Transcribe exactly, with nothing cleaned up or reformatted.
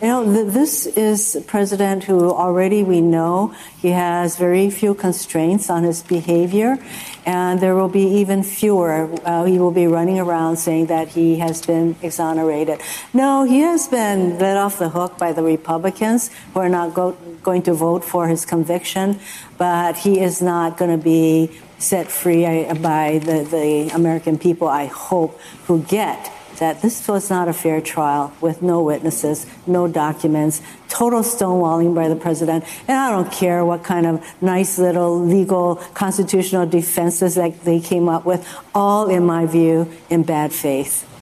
You know, th- this is a president who already we know he has very few constraints on his behavior, and there will be even fewer. Uh, he will be running around saying that he has been exonerated. No, he has been let off the hook by the Republicans who are not go- going to vote for his conviction, but he is not going to be set free by the, the American people, I hope, who get that this was not a fair trial with no witnesses, no documents, total stonewalling by the president. And I don't care what kind of nice little legal constitutional defenses that they came up with, all, in my view, in bad faith.